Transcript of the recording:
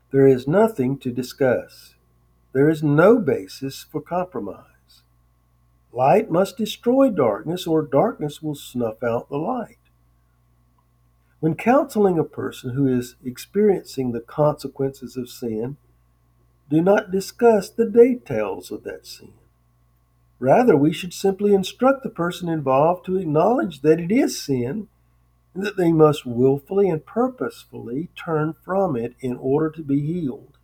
There is nothing to discuss. There is no basis for compromise. Light must destroy darkness, or darkness will snuff out the light. When counseling a person who is experiencing the consequences of sin, do not discuss the details of that sin. Rather, we should simply instruct the person involved to acknowledge that it is sin and that they must willfully and purposefully turn from it in order to be healed.